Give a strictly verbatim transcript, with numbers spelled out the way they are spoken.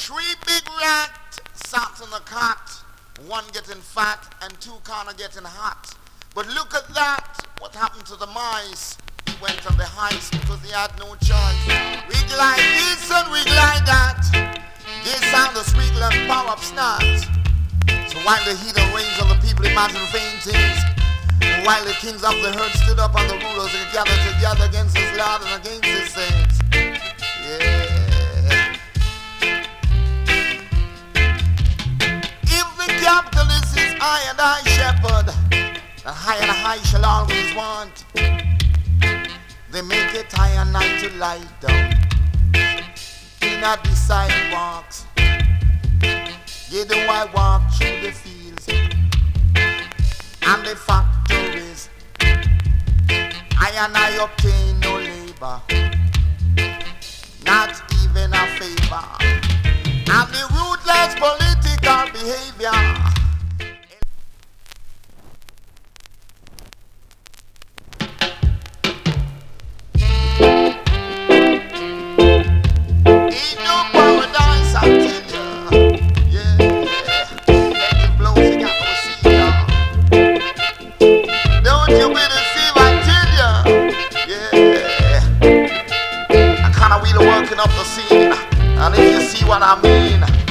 Three big rat sat on a cot, one getting fat and two kinda getting hot. But look at that, what happened to the mice? He went on the heist because he had no choice. Wig like this and wig like that. They sound the squeal and power up snot. So while the heat and rains on the people imagine vain things, and while the kings of the herd stood up and the rulers and gathered together against his Lord and against his saints. Yeah. If the capitalist is I and I shepherd, the high and high shall always want. They make it high and night to lie down in at the sidewalks. Yeah, do I walk through the fields and the factories? I and I obtain no labor, not even a favor. And the ruthless political behavior. Up the scene, and if you see what I mean,